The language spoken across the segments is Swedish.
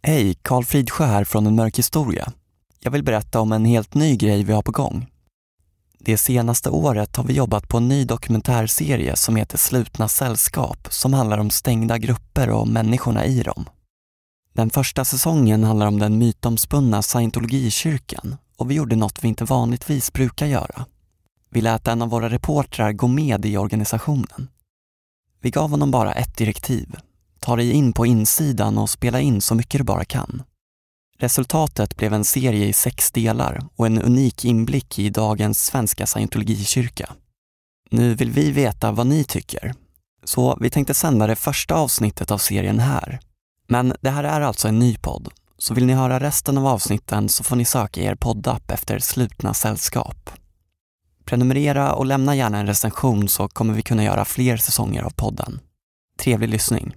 Hej, Carl Fridsjö här från En mörk historia. Jag vill berätta om en helt ny grej vi har på gång. Det senaste året har vi jobbat på en ny dokumentärserie som heter Slutna sällskap, som handlar om stängda grupper och människorna i dem. Den första säsongen handlar om den mytomspunna scientologikyrkan och vi gjorde något vi inte vanligtvis brukar göra. Vi lät en av våra reportrar gå med i organisationen. Vi gav honom bara ett direktiv. Ta dig in på insidan och spela in så mycket du bara kan. Resultatet blev en serie i 6 delar och en unik inblick i dagens svenska scientologikyrka. Nu vill vi veta vad ni tycker. Så vi tänkte sända det första avsnittet av serien här. Men det här är alltså en ny podd. Så vill ni höra resten av avsnitten så får ni söka er poddapp efter Slutna sällskap. Prenumerera och lämna gärna en recension så kommer vi kunna göra fler säsonger av podden. Trevlig lyssning.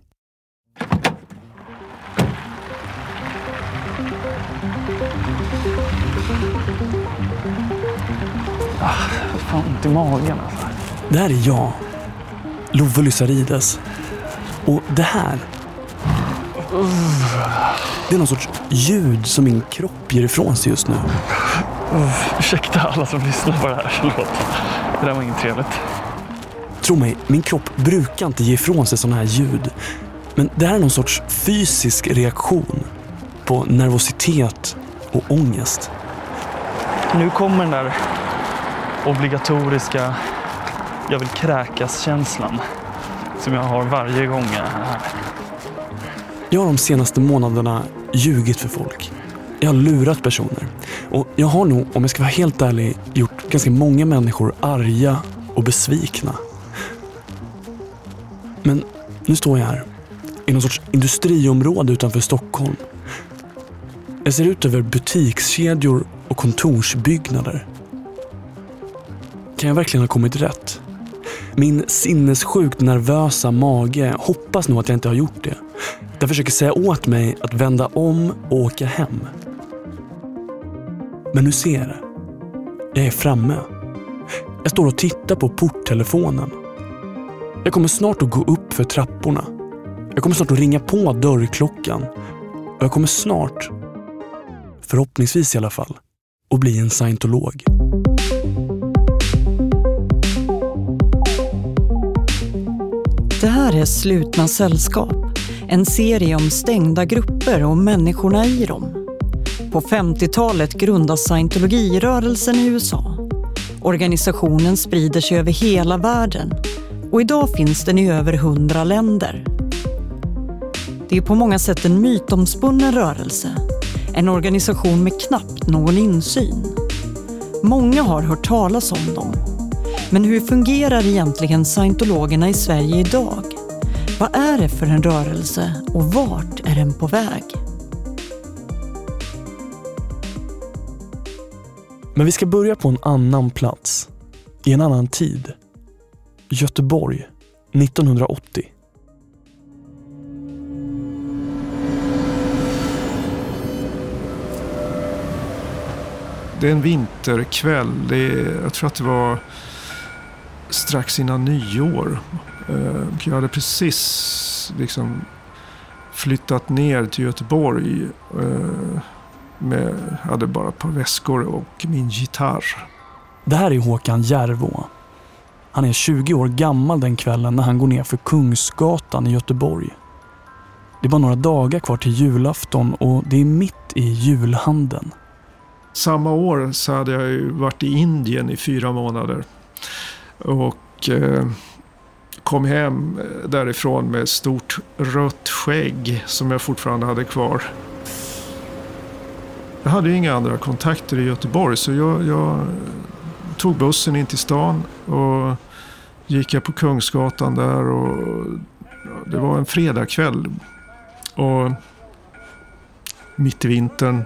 Fan, ont i magen alltså. Det här är jag, Love Lysarides. Och det här, det är någon sorts ljud som min kropp ger ifrån sig just nu. Ursäkta alla som lyssnar på det här, förlåt. Det där var inget trevligt. Tro mig, min kropp brukar inte ge ifrån sig sådana här ljud. Men det här är någon sorts fysisk reaktion på nervositet och ångest. Nu kommer den där obligatoriska jag vill kräkas-känslan som jag har varje gång jag är här. Jag har de senaste månaderna ljugit för folk. Jag har lurat personer. Och jag har nog, om jag ska vara helt ärlig, gjort ganska många människor arga och besvikna. Men nu står jag här i någon sorts industriområde utanför Stockholm. Jag ser ut över butikskedjor och kontorsbyggnader. Kan jag verkligen ha kommit rätt? Min sinnessjukt nervösa mage hoppas nog att jag inte har gjort det. Den försöker säga åt mig att vända om och åka hem. Men nu ser jag. Jag är framme. Jag står och tittar på porttelefonen. Jag kommer snart att gå upp för trapporna. Jag kommer snart att ringa på dörrklockan. Och jag kommer snart, förhoppningsvis i alla fall, att bli en scientolog. Det här är Slutna sällskap, en serie om stängda grupper och människorna i dem. På 50-talet grundas scientologirörelsen i USA. Organisationen sprider sig över hela världen och idag finns den i över 100 länder. Det är på många sätt en mytomspunnen rörelse, en organisation med knappt någon insyn. Många har hört talas om dem. Men hur fungerar egentligen scientologerna i Sverige idag? Vad är det för en rörelse och vart är den på väg? Men vi ska börja på en annan plats, i en annan tid. Göteborg, 1980. Det är en vinterkväll. Jag tror att det var strax innan nyår. Jag hade precis flyttat ner till Göteborg. Hade bara ett par väskor och min gitarr. Det här är Håkan Järvå. Han är 20 år gammal den kvällen när han går ner för Kungsgatan i Göteborg. Det är bara några dagar kvar till julafton och det är mitt i julhandeln. Samma år så hade jag ju varit i Indien i 4 månader. Och kom hem därifrån med stort rött skägg som jag fortfarande hade kvar. Jag hade ju inga andra kontakter i Göteborg så jag tog bussen in till stan och gick jag på Kungsgatan där och det var en fredagkväll och mitt i vintern.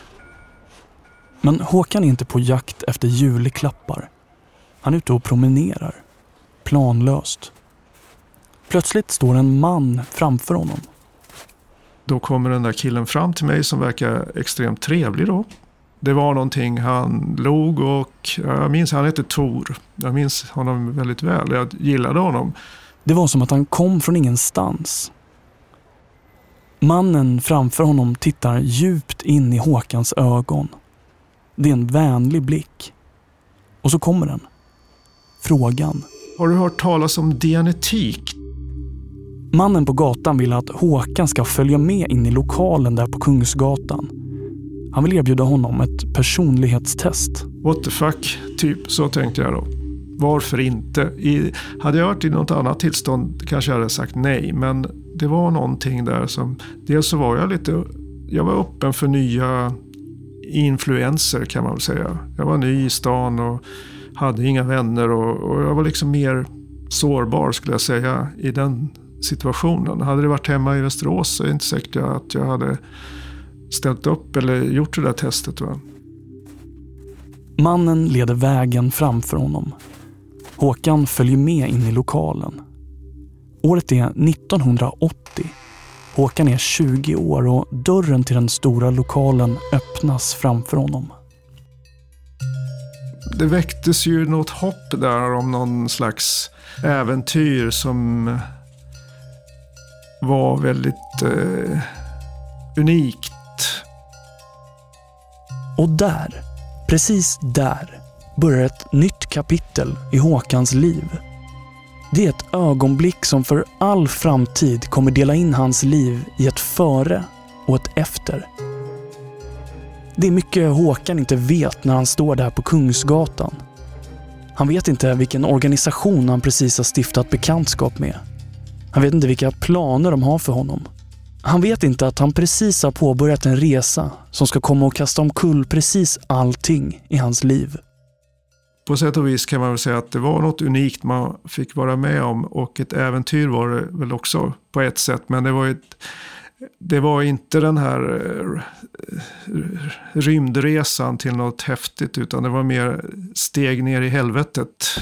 Men Håkan är inte på jakt efter julklappar. Han är ute och promenerar. Planlöst. Plötsligt står en man framför honom. Då kommer den där killen fram till mig som verkar extremt trevlig då. Det var någonting, han log och jag minns, han hette Tor. Jag minns honom väldigt väl, jag gillade honom. Det var som att han kom från ingenstans. Mannen framför honom tittar djupt in i Håkans ögon. Det är en vänlig blick. Och så kommer den. Frågan. Har du hört talas om dianetik? Mannen på gatan vill att Håkan ska följa med in i lokalen där på Kungsgatan. Han vill erbjuda honom ett personlighetstest. What the fuck, typ, så tänkte jag då. Varför inte? Hade jag varit i något annat tillstånd kanske jag hade sagt nej. Men det var någonting där som... Dels så var jag var öppen för nya influenser kan man väl säga. Jag var ny i stan och hade inga vänner. Och jag var liksom mer sårbar skulle jag säga i den situationen. Hade det varit hemma i Västerås så är det inte säkert att jag hade ställt upp eller gjort det där testet. Va? Mannen leder vägen framför honom. Håkan följer med in i lokalen. Året är 1980. Håkan är 20 år och dörren till den stora lokalen öppnas framför honom. Det väcktes ju något hopp där om någon slags äventyr som var väldigt unikt. Och där, precis där, börjar ett nytt kapitel i Håkans liv. Det är ett ögonblick som för all framtid kommer dela in hans liv i ett före och ett efter. Det är mycket Håkan inte vet när han står där på Kungsgatan. Han vet inte vilken organisation han precis har stiftat bekantskap med. Han vet inte vilka planer de har för honom. Han vet inte att han precis har påbörjat en resa som ska komma och kasta omkull precis allting i hans liv. På sätt och vis kan man väl säga att det var något unikt man fick vara med om och ett äventyr var det väl också på ett sätt. Men det var inte den här rymdresan till något häftigt utan det var mer steg ner i helvetet.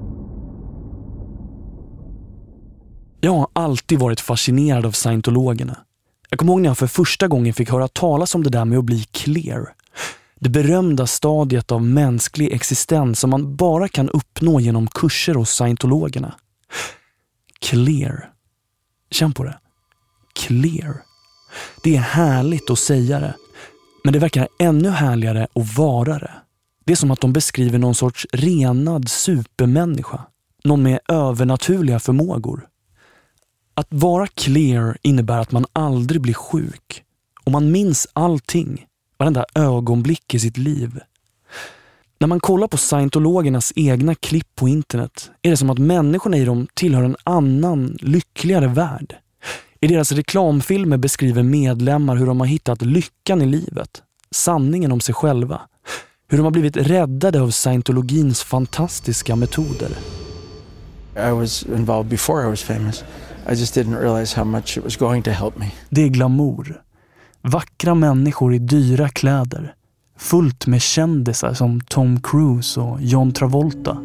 Jag har alltid varit fascinerad av scientologerna. Jag kommer ihåg när jag för första gången fick höra talas om det där med att bli clear. Det berömda stadiet av mänsklig existens som man bara kan uppnå genom kurser hos scientologerna. Clear. Känn på det. Clear. Det är härligt att säga det. Men det verkar ännu härligare att vara det. Det är som att de beskriver någon sorts renad supermänniska. Någon med övernaturliga förmågor. Att vara clear innebär att man aldrig blir sjuk. Och man minns allting. Varenda ögonblick i sitt liv. När man kollar på scientologernas egna klipp på internet är det som att människorna i dem tillhör en annan, lyckligare värld. I deras reklamfilmer beskriver medlemmar hur de har hittat lyckan i livet, sanningen om sig själva, hur de har blivit räddade av scientologins fantastiska metoder. I was involved before I was famous. I just didn't realize how much it was going to help me. Det är glamour. Vackra människor i dyra kläder. Fullt med kändisar som Tom Cruise och John Travolta.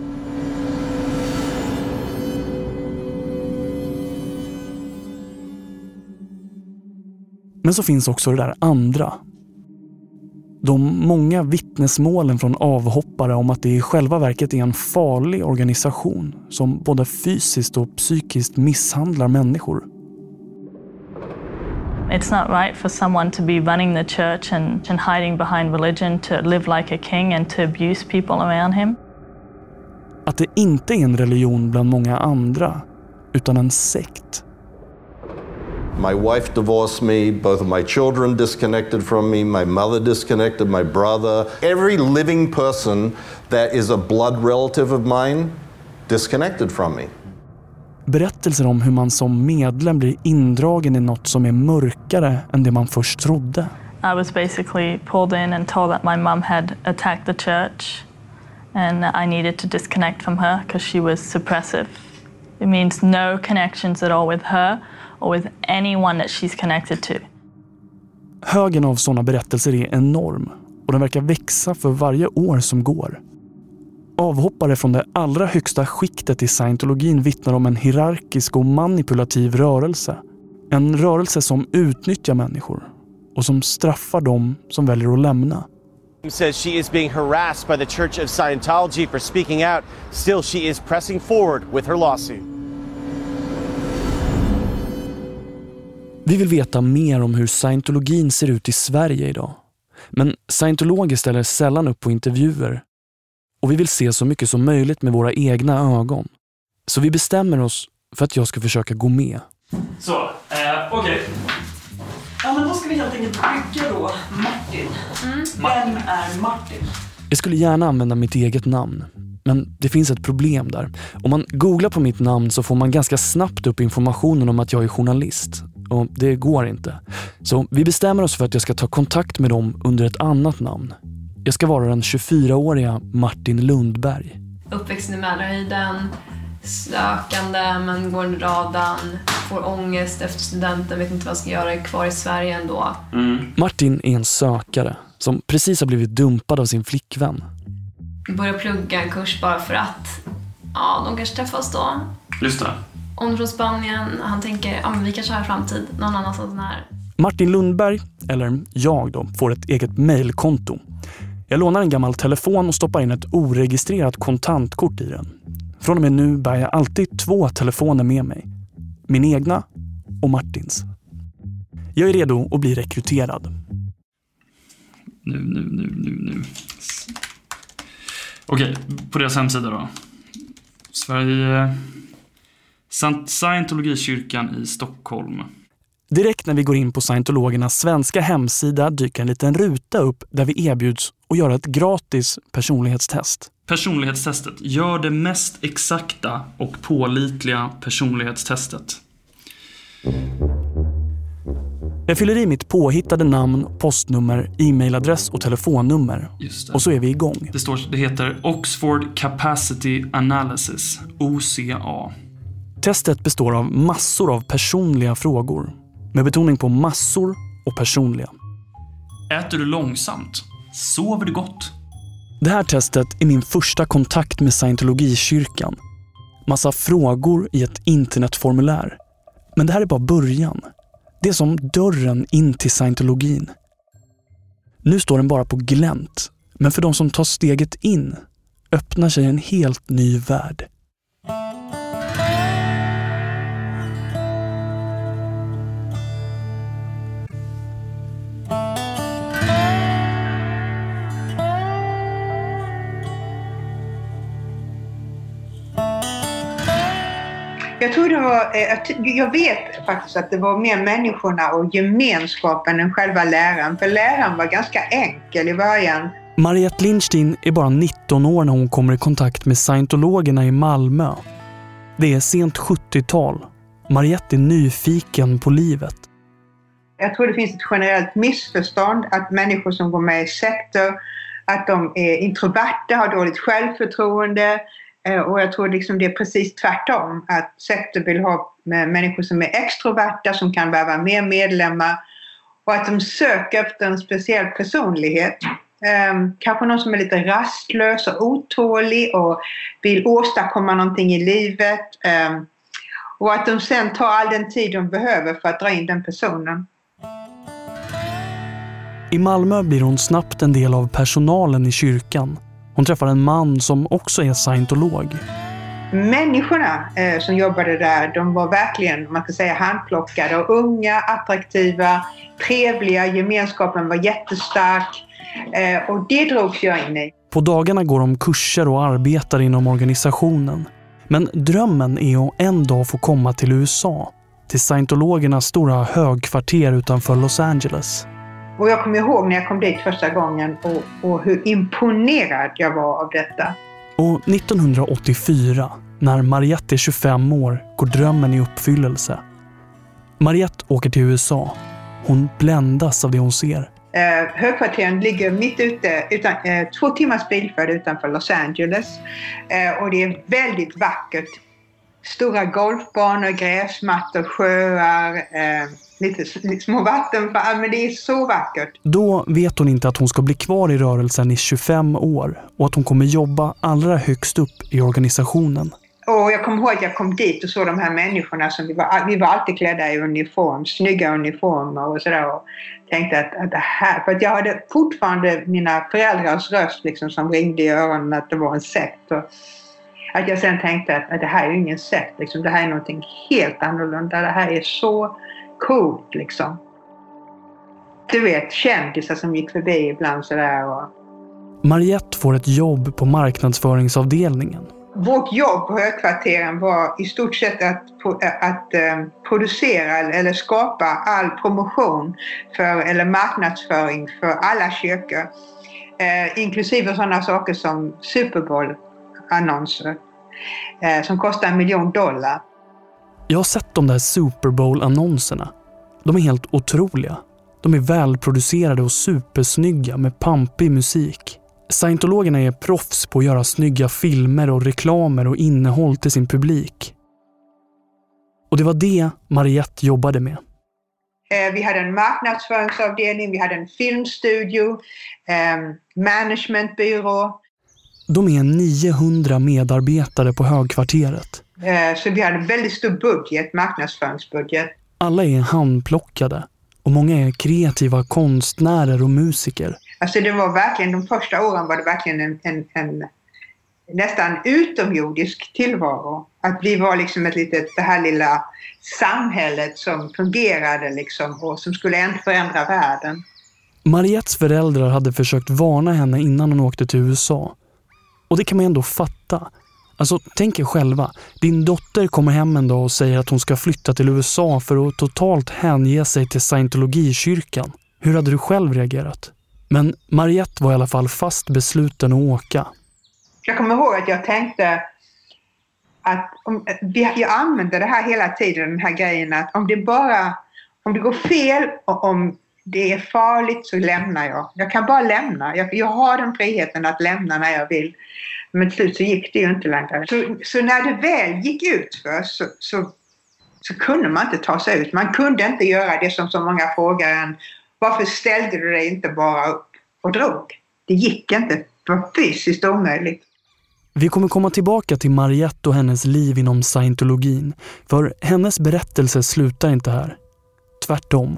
Men så finns också det där andra. De många vittnesmålen från avhoppare om att det i själva verket är en farlig organisation som både fysiskt och psykiskt misshandlar människor. It's not right for someone to be running the church and hiding behind religion, to live like a king and to abuse people around him. Att det inte är en religion bland många andra, utan en sekt. My wife divorced me, both of my children disconnected from me, my mother disconnected, my brother. Every living person that is a blood relative of mine disconnected from me. Berättelser om hur man som medlem blir indragen i något som är mörkare än det man först trodde. I was basically pulled in and told that my mom had attacked the church and I needed to disconnect from her because she was suppressive. It means no connections at all with her or with anyone that she's connected to. Högen av sådana berättelser är enorm och den verkar växa för varje år som går. Avhoppare från det allra högsta skiktet i scientologin vittnar om en hierarkisk och manipulativ rörelse. En rörelse som utnyttjar människor och som straffar dem som väljer att lämna. Says she is being harassed by the Church of Scientology for speaking out. Still, she is pressing forward with her lawsuit. Vi vill veta mer om hur scientologin ser ut i Sverige idag. Men scientologer ställer sällan upp på intervjuer. Och vi vill se så mycket som möjligt med våra egna ögon. Så vi bestämmer oss för att jag ska försöka gå med. Så, okej. Ja, men då ska vi helt enkelt bygga då Martin. Vem är Martin? Jag skulle gärna använda mitt eget namn. Men det finns ett problem där. Om man googlar på mitt namn så får man ganska snabbt upp informationen om att jag är journalist. Och det går inte. Så vi bestämmer oss för att jag ska ta kontakt med dem under ett annat namn. Jag ska vara den 24-åriga Martin Lundberg. Uppväxten i Mälarhöjden, sökande men går under radarn, får ångest efter studenten, vet inte vad jag ska göra, är kvar i Sverige ändå. Martin är en sökare som precis har blivit dumpad av sin flickvän. Börjar plugga en kurs bara för att de kanske träffas då. Just det. Hon från Spanien, han tänker men vi kanske har framtid någon annanstans här. Martin Lundberg, eller jag då, får ett eget mejlkonto. Jag lånar en gammal telefon och stoppar in ett oregistrerat kontantkort i den. Från och med nu bär jag alltid 2 telefoner med mig. Min egna och Martins. Jag är redo att bli rekryterad. Nu. Okej, på deras hemsida då. Sverige... Scientologikyrkan i Stockholm. Direkt när vi går in på scientologernas svenska hemsida dyker en liten ruta upp där vi erbjuds att göra ett gratis personlighetstest. Personlighetstestet. Gör det mest exakta och pålitliga personlighetstestet. Jag fyller i mitt påhittade namn, postnummer, e-mailadress och telefonnummer. Just det. Och så är vi igång. Det heter Oxford Capacity Analysis, OCA. Testet består av massor av personliga frågor. Med betoning på massor och personliga. Äter du långsamt? Sover du gott? Det här testet är min första kontakt med Scientologikyrkan. Massa frågor i ett internetformulär. Men det här är bara början. Det är som dörren in till scientologin. Nu står den bara på glänt. Men för de som tar steget in öppnar sig en helt ny värld. Jag tror det var, jag vet faktiskt att det var mer människorna och gemenskapen än själva läraren. För läraren var ganska enkel i början. Mariette Lindstein är bara 19 år när hon kommer i kontakt med scientologerna i Malmö. Det är sent 70-tal. Mariette är nyfiken på livet. Jag tror det finns ett generellt missförstånd att människor som går med i sekter, att de är introverta, har dåligt självförtroende. Och jag tror liksom det är precis tvärtom. Att sekter vill ha människor som är extroverta, som kan vara mer medlemmar. Och att de söker efter en speciell personlighet. Kanske någon som är lite rastlös och otålig och vill åstadkomma någonting i livet. Och att de sen tar all den tid de behöver för att dra in den personen. I Malmö blir hon snabbt en del av personalen i kyrkan. Hon träffar en man som också är scientolog. Människorna som jobbade där, de var verkligen, man ska säga, handplockade och unga, attraktiva, trevliga. Gemenskapen var jättestark och det drogs jag in i. På dagarna går de kurser och arbetar inom organisationen. Men drömmen är att en dag få komma till USA, till scientologernas stora högkvarter utanför Los Angeles. Och jag kommer ihåg när jag kom dit första gången och hur imponerad jag var av detta. Och 1984, när Mariette är 25 år, går drömmen i uppfyllelse. Mariette åker till USA. Hon bländas av det hon ser. Högkvarteren ligger mitt ute, 2 timmars bilfärd utanför Los Angeles. Och det är väldigt vackert. Stora golfbanor, gräsmattor, sjöar, lite små vattenfall, men det är så vackert. Då vet hon inte att hon ska bli kvar i rörelsen i 25 år och att hon kommer jobba allra högst upp i organisationen. Och jag kommer ihåg att jag kom dit och såg de här människorna som vi var alltid klädda i uniform, snygga uniformer och sådär, och tänkte att det här, för att jag hade fortfarande mina föräldrars röst liksom som ringde i öronen att det var en sekt, och att jag sen tänkte att det här är ingen sekt, liksom, det här är någonting helt annorlunda, det här är så coolt liksom. Du vet, kändisar som gick förbi ibland sådär. Mariette får ett jobb på marknadsföringsavdelningen. Vårt jobb på högkvarteren var i stort sett att producera eller skapa all promotion eller marknadsföring för alla kyrkor. Inklusive sådana saker som Super Bowl-annonser som kostar $1 million. Jag har sett de där Super Bowl-annonserna. De är helt otroliga. De är välproducerade och supersnygga med pampig musik. Scientologerna är proffs på att göra snygga filmer och reklamer och innehåll till sin publik. Och det var det Mariette jobbade med. Vi hade en marknadsföringsavdelning, vi hade en filmstudio, managementbyrå. De är 900 medarbetare på högkvarteret. Så vi hade en väldigt stor budget, marknadsföringsbudget. Alla är handplockade och många är kreativa konstnärer och musiker. Alltså det var verkligen, de första åren var det verkligen en nästan utomjordisk tillvaro. Att vi var liksom det här lilla samhället som fungerade liksom och som skulle förändra världen. Mariettes föräldrar hade försökt varna henne innan hon åkte till USA. Och det kan man ändå fatta. Alltså, tänk er själva. Din dotter kommer hem en dag och säger att hon ska flytta till USA för att totalt hänge sig till Scientologikyrkan. Hur hade du själv reagerat? Men Mariette var i alla fall fast besluten att åka. Jag kommer ihåg att jag tänkte att jag använde det här hela tiden, den här grejen att om det går fel och om det är farligt så lämnar jag. Jag kan bara lämna. Jag har den friheten att lämna när jag vill. Men till slut så gick det ju inte längre. Så när det väl gick ut för så kunde man inte ta sig ut. Man kunde inte göra det som så många frågar en. Varför ställde du dig inte bara upp och drog? Det gick inte. Det var fysiskt omöjligt. Vi kommer komma tillbaka till Mariette och hennes liv inom scientologin. För hennes berättelse slutar inte här. Tvärtom.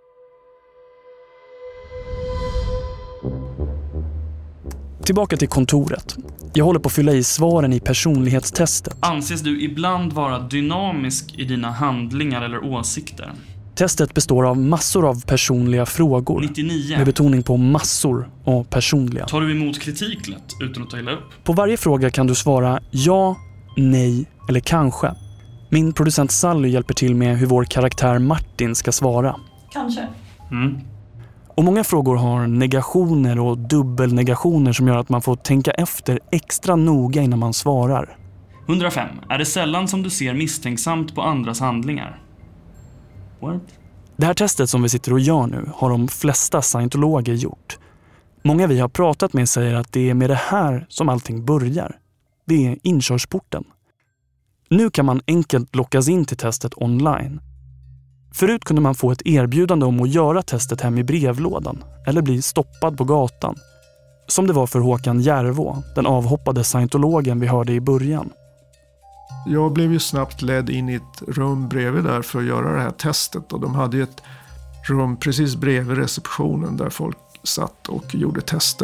Tillbaka till kontoret. Jag håller på att fylla i svaren i personlighetstestet. Anses du ibland vara dynamisk i dina handlingar eller åsikter? Testet består av massor av personliga frågor. 99. Med betoning på massor och personliga. Tar du emot kritik lätt utan att ta illa upp? På varje fråga kan du svara ja, nej eller kanske. Min producent Sally hjälper till med hur vår karaktär Martin ska svara. Kanske. Och många frågor har negationer och dubbelnegationer som gör att man får tänka efter extra noga innan man svarar. 105. Är det sällan som du ser misstänksamt på andras handlingar? What? Det här testet som vi sitter och gör nu har de flesta scientologer gjort. Många vi har pratat med säger att det är med det här som allting börjar. Det är inkörsporten. Nu kan man enkelt lockas in till testet online. Förut kunde man få ett erbjudande om att göra testet hem i brevlådan eller bli stoppad på gatan. Som det var för Håkan Järvå, den avhoppade scientologen vi hörde i början. Jag blev ju snabbt ledd in i ett rum bredvid där för att göra det här testet. Och de hade ju ett rum precis bredvid receptionen där folk satt och gjorde tester.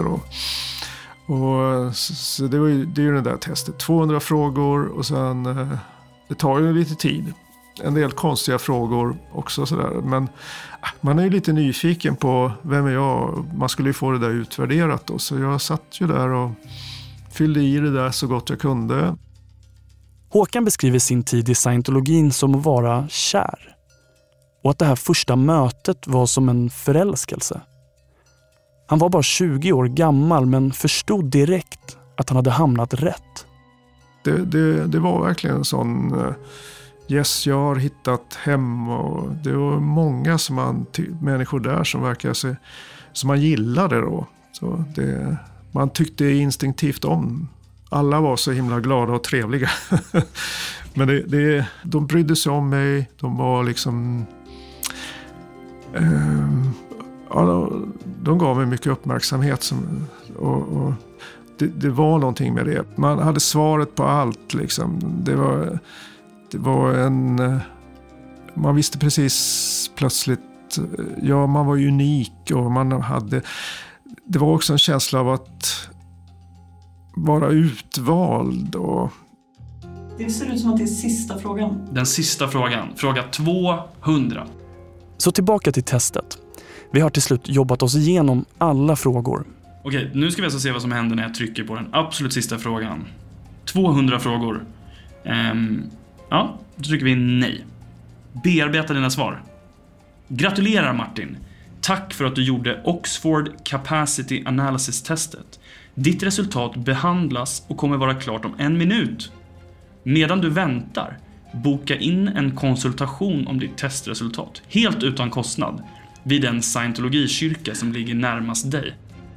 Så det är ju det där testet. 200 frågor och sen det tar ju lite tid. En del konstiga frågor också sådär. Men man är ju lite nyfiken på vem är jag. Man skulle ju få det där utvärderat då. Så jag satt ju där och fyllde i det där så gott jag kunde. Håkan beskriver sin tid i scientologin som att vara kär. Och att det här första mötet var som en förälskelse. Han var bara 20 år gammal men förstod direkt att han hade hamnat rätt. Det var verkligen en sån... Yes, jag har hittat hem och det var många människor där som verkar som man gillade då. Så man tyckte instinktivt om. Alla var så himla glada och trevliga. Men de brydde sig om mig. De var liksom... de gav mig mycket uppmärksamhet. Och det var någonting med det. Man hade svaret på allt liksom. Det var man visste precis plötsligt, ja man var unik och det var också en känsla av att vara utvald. Det ser ut som att det är sista frågan. Den sista frågan, fråga 200. Så tillbaka till testet. Vi har till slut jobbat oss igenom alla frågor. Okej, nu ska vi alltså se vad som händer när jag trycker på den absolut sista frågan. 200 frågor. Ja, då trycker vi nej. Bearbeta dina svar. Gratulerar Martin. Tack för att du gjorde Oxford Capacity Analysis-testet. Ditt resultat behandlas och kommer vara klart om 1 minut. Medan du väntar, boka in en konsultation om ditt testresultat. Helt utan kostnad. Vid en scientologikyrka som ligger närmast dig.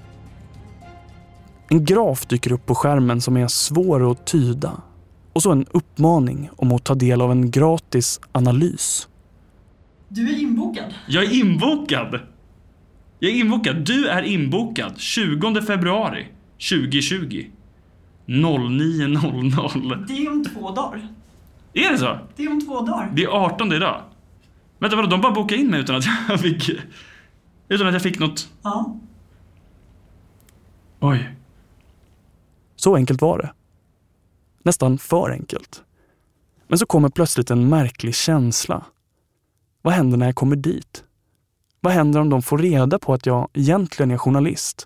En graf dyker upp på skärmen som är svår att tyda. Och så en uppmaning om att ta del av en gratis analys. Du är inbokad. Jag är inbokad! Jag är inbokad. Du är inbokad 20 februari 2020. 09:00. Det är om 2 dagar. Är det så? Det är om 2 dagar. Det är 18 idag. Vänta, vadå? De bara bokade in mig utan att jag fick något. Ja. Oj. Så enkelt var det. Nästan för enkelt. Men så kommer plötsligt en märklig känsla. Vad händer när jag kommer dit? Vad händer om de får reda på att jag egentligen är journalist?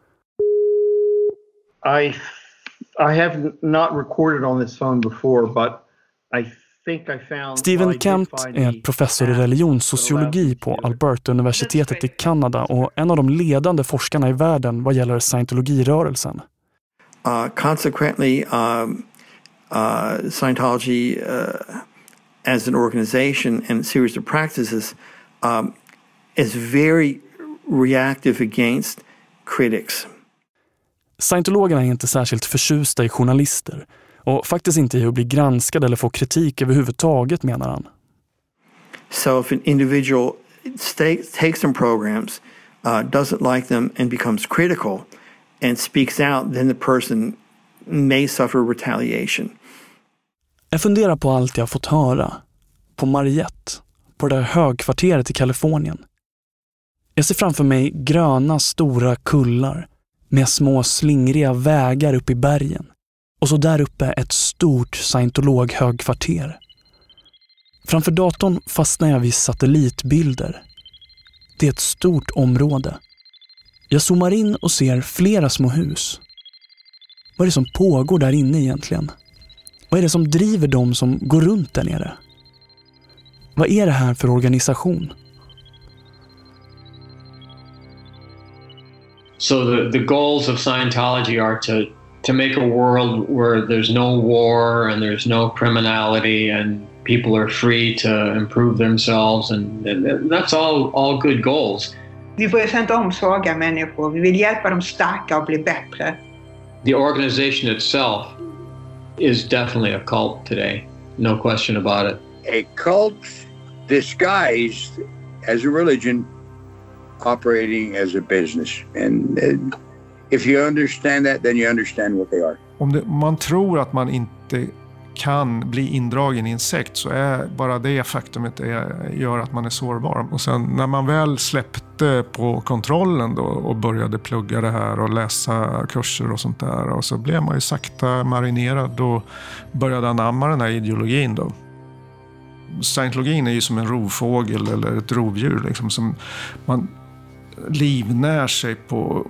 I have not recorded on this phone before, but I think I found... Stephen Kent är professor i religionssociologi på Alberta-universitetet i Kanada och en av de ledande forskarna i världen vad gäller scientologirörelsen. Consequently, Scientology as an organization and series of practices is very reactive against critics. Scientologerna är inte särskilt förtjusta i journalister och faktiskt inte i att bli granskad eller få kritik överhuvudtaget, menar han. So if an individual takes some programs, doesn't like them and becomes critical and speaks out, then the person may suffer retaliation. Jag funderar på allt jag fått höra. På Mariette, på det där högkvarteret i Kalifornien. Jag ser framför mig gröna stora kullar med små slingriga vägar upp i bergen. Och så där uppe ett stort scientologhögkvarter. Framför datorn fastnar jag vid satellitbilder. Det är ett stort område. Jag zoomar in och ser flera små hus. Vad är det som pågår där inne egentligen? Vad är det som driver dem som går runt där nere? Vad är det här för organisation? So the goals of Scientology are to make a world where there's no war and there's no criminality and people are free to improve themselves, and that's all good goals. Vi bryr oss inte om svaga människor. Vi vill hjälpa dem starka och bli bättre. The organization itself is definitely a cult today. No question about it. A cult disguised as a religion, operating as a business. And if you understand that, then you understand what they are. Om man tror att man inte kan bli indragen i en sekt, så är bara det faktumet gör att man är sårbar. Och sen när man väl släppte på kontrollen då och började plugga det här och läsa kurser och sånt där, och så blev man ju sakta marinerad och började anamma den här ideologin då. Scientologin är ju som en rovfågel eller ett rovdjur liksom, som man livnär sig på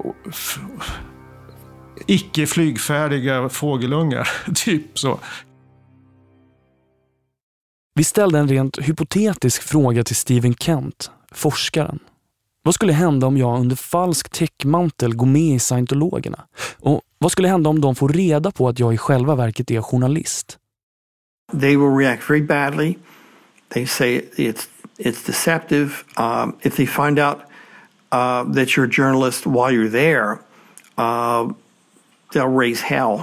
icke flygfärdiga fågelungar, typ så. Vi ställde en rent hypotetisk fråga till Stephen Kent, forskaren. Vad skulle hända om jag under falsk täckmantel går med i scientologerna? Och vad skulle hända om de får reda på att jag i själva verket är journalist? They will react very badly. They say it's deceptive. If they find out that you're a journalist while you're there, they'll raise hell.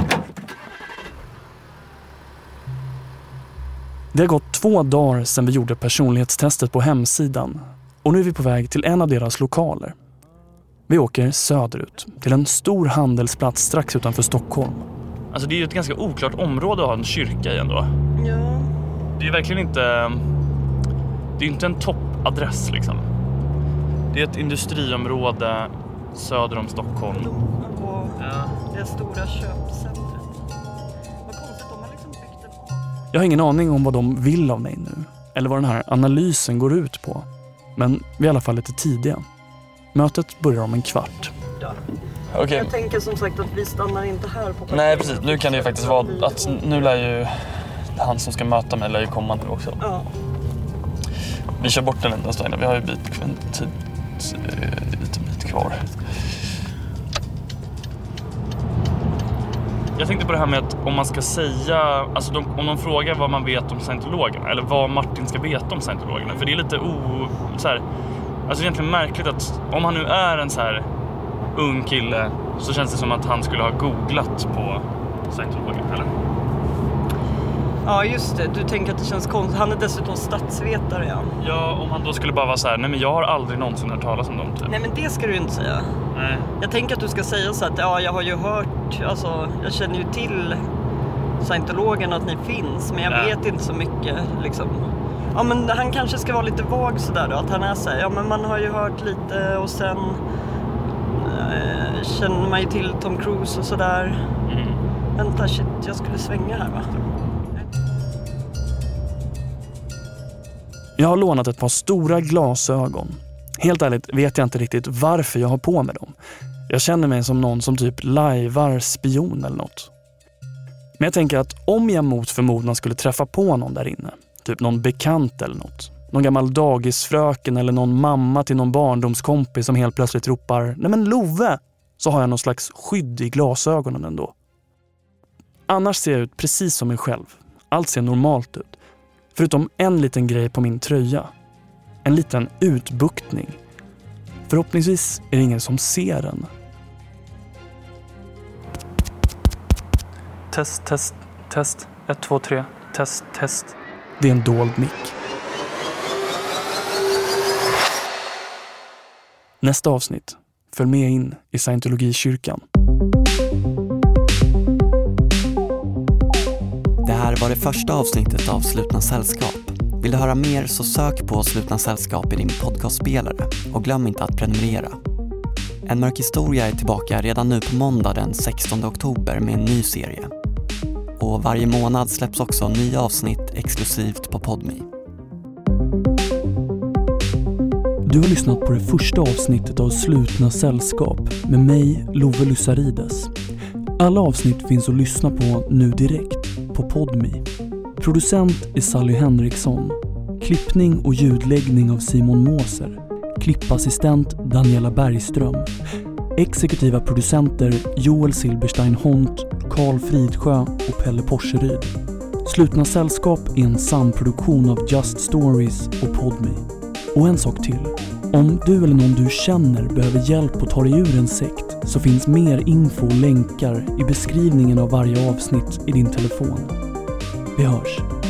Det har gått 2 dagar sedan vi gjorde personlighetstestet på hemsidan och nu är vi på väg till en av deras lokaler. Vi åker söderut till en stor handelsplats strax utanför Stockholm. Alltså det är ju ett ganska oklart område att ha en kyrka i ändå. Ja. Det är verkligen inte... Det är inte en toppadress liksom. Det är ett industriområde söder om Stockholm. Och det stora köpcentret. Vad konstigt, de har liksom byggt det. Jag har ingen aning om vad de vill av mig nu. Eller vad den här analysen går ut på. Men vi är i alla fall lite tidiga. Mötet börjar om en kvart. Okay. Jag tänker som sagt att vi stannar inte här på parkeringen. Nej, precis. Nu kan det ju faktiskt vara att nu lär ju han som ska möta mig lär ju komma nu också. Ja. Vi kör bort en liten stund. Vi har ju en bit kvar. Jag tänkte på det här med att om man ska säga, alltså om de frågar vad man vet om scientologerna eller vad Martin ska veta om scientologerna, för det är lite så här, alltså egentligen märkligt att om han nu är en så här ung kille så känns det som att han skulle ha googlat på scientologerna, eller? Ja, just det. Du tänker att det känns konstigt. Han är dessutom statsvetare, ja. Ja, om han då skulle bara vara så här, nej men jag har aldrig någonsin hört talas om dem typ. Nej, men det ska du inte säga. Nej. Jag tänker att du ska säga så att ja, jag har ju hört, alltså jag känner ju till scientologerna att ni finns, men jag vet inte så mycket liksom. Ja, men han kanske ska vara lite vag sådär då, att han är så här, ja men man har ju hört lite och sen känner man ju till Tom Cruise och sådär. Vänta, shit, jag skulle svänga här va? Jag har lånat ett par stora glasögon. Helt ärligt vet jag inte riktigt varför jag har på med dem. Jag känner mig som någon som typ lajvar spion eller något. Men jag tänker att om jag mot förmodan skulle träffa på någon där inne, typ någon bekant eller något, någon gammal dagisfröken eller någon mamma till någon barndomskompis som helt plötsligt ropar nej men Love, så har jag någon slags skydd i glasögonen ändå. Annars ser jag ut precis som mig själv. Allt ser normalt ut. Förutom en liten grej på min tröja. En liten utbuktning. Förhoppningsvis är det ingen som ser den. Test. 1, 2, 3. Test. Det är en dold mick. Nästa avsnitt. Följ med in i Scientologikyrkan. Det här var det första avsnittet av Slutna sällskap. Vill du höra mer så sök på Slutna sällskap i din podcastspelare och glöm inte att prenumerera. En mörk historia är tillbaka redan nu på måndag den 16 oktober med en ny serie. Och varje månad släpps också nya avsnitt exklusivt på Podme. Du har lyssnat på det första avsnittet av Slutna sällskap med mig, Love Lysarides. Alla avsnitt finns att lyssna på nu direkt på Podme. Producent är Sally Henriksson. Klippning och ljudläggning av Simon Moser. Klippassistent Daniela Bergström. Exekutiva producenter Joel Silberstein Hont, Carl Fridsjö och Pelle Porseryd. Slutna sällskap är en samproduktion av Just Stories och Podme. Och en sak till. Om du eller någon du känner behöver hjälp att ta dig ur en sekt så finns mer info och länkar i beskrivningen av varje avsnitt i din telefon. Vi hörs.